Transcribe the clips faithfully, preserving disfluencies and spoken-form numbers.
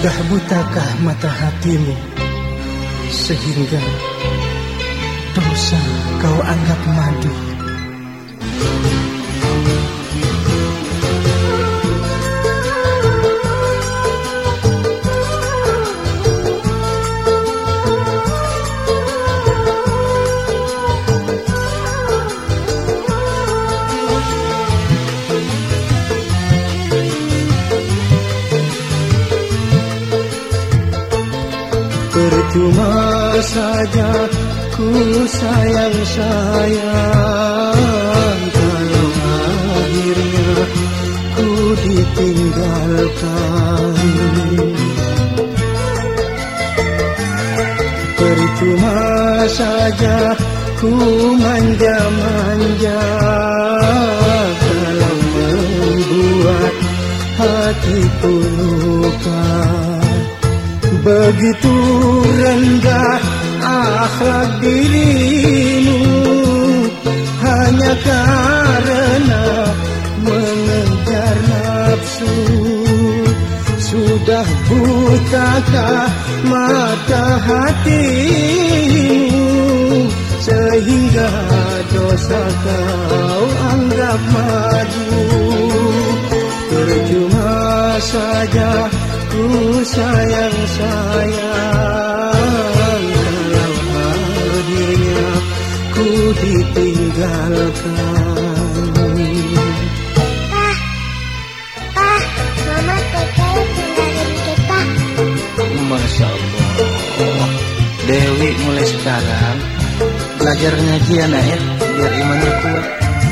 Sudah butakah mata hatimu sehingga dosa kau anggap madu? Percuma saja ku sayang-sayang kalau akhirnya ku ditinggalkan. Percuma saja ku manja-manja kalau membuat hatiku luka. Begitu rendah akhlak dirimu hanya karena mengejar nafsu. Sudah butakah mata hatimu sehingga dosa kau anggap madu? Percuma saja ku sayang-sayang kalau akhirnya ku ditinggalkan. Pak, Pak, Mama Tete tinggalin kita. Masya Allah, Dewi mulai sekarang belajar ngaji ya nak ya, biar imannya kuat.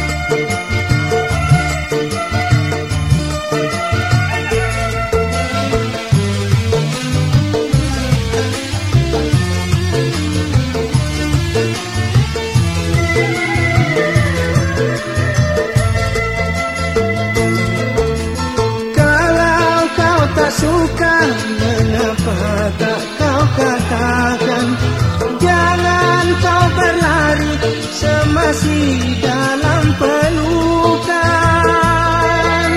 Suka mengapa tak kau katakan? Jangan kau berlari semasih dalam pelukan.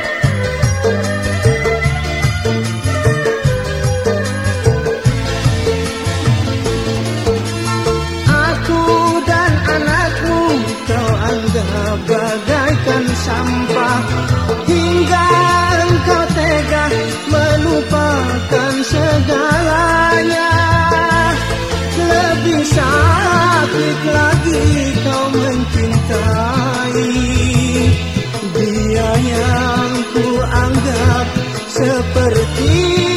Aku dan anakmu kau anggap bagaikan sampah, hingga engkau tega melupakan segalanya. Lebih sakit lagi kau mencintai dia yang ku anggap seperti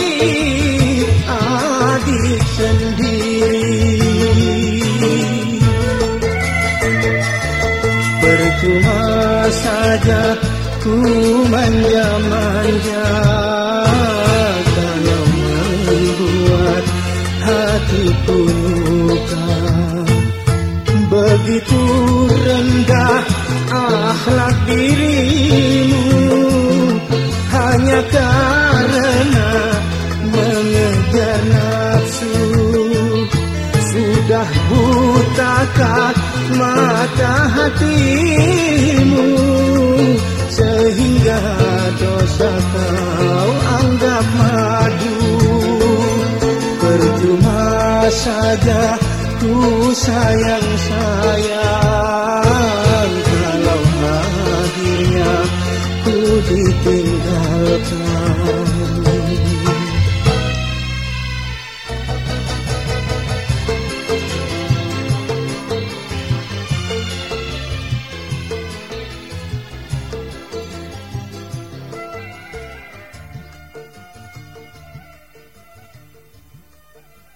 adik sendiri. Percuma saja ku manja-manja kalau membuat hatiku luka. Begitu rendah akhlak dirimu hanya karena mengejar nafsu. Sudah butakah mata hatimu sehingga dosa kau anggap madu? Percuma saja ku sayang-sayang kalau akhirnya ku ditinggalkan.